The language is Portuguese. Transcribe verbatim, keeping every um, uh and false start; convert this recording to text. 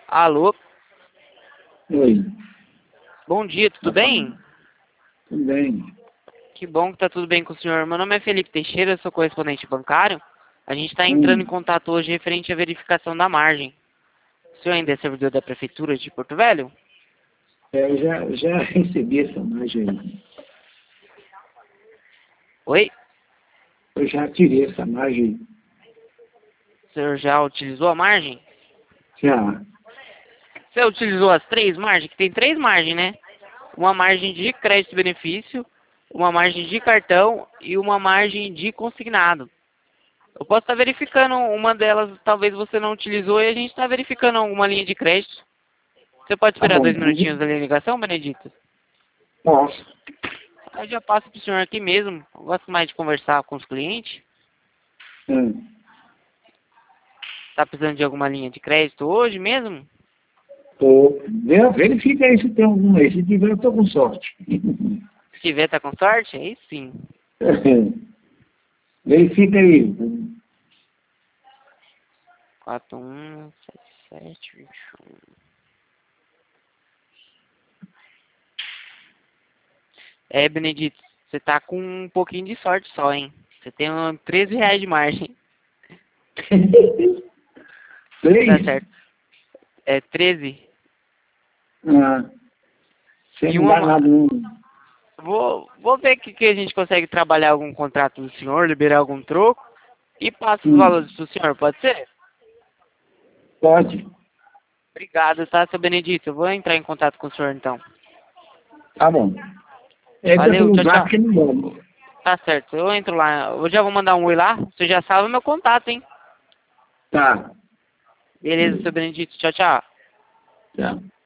Alô, Oi, bom dia, tudo bem? tudo bem? Que bom que tá tudo bem com o senhor. Meu nome é Felipe Teixeira, sou correspondente bancário. A gente está entrando em Hum, contato hoje referente à verificação da margem. O senhor ainda é servidor da Prefeitura de Porto Velho? é, eu já, já recebi essa margem aí. Oi? Eu já tirei essa margem. O senhor já utilizou a margem? Já. Você utilizou as três margens? Que tem três margens, né? Uma margem de crédito-benefício, uma margem de cartão e uma margem de consignado. Eu posso estar verificando uma delas, talvez você não utilizou, e a gente está verificando alguma linha de crédito. Você pode Tá esperar bom, dois então minutinhos da ligação, Benedito? posso. Eu já passo para o senhor aqui mesmo. Eu gosto mais de conversar com os clientes. Hum. Está precisando de alguma linha de crédito hoje mesmo? Tô. Ve- Verifica aí se tem algum aí. Se tiver, eu tô com sorte. Se tiver, tá com sorte? Aí sim. Verifica aí. quatro um sete sete vinte e um. É, Benedito, você tá com um pouquinho de sorte só, hein? Você tem um treze reais de margem. Tá Três? certo. É treze. Ah, sem E não uma... dá ma- nada. Não. Vou, vou ver que, que a gente consegue trabalhar algum contrato do senhor, liberar algum troco e passo os Hum. valores pro senhor, pode ser? Pode. Obrigado, tá, seu Benedito? Eu vou entrar em contato com o senhor, então. Tá bom. Entra Valeu, pelo tchau, zap tchau. que não dá. Tá certo, eu entro lá. Eu já vou mandar um oi lá. Você já salva meu contato, hein? Tá. Beleza, seu Benedito. Tchau, tchau. Tá.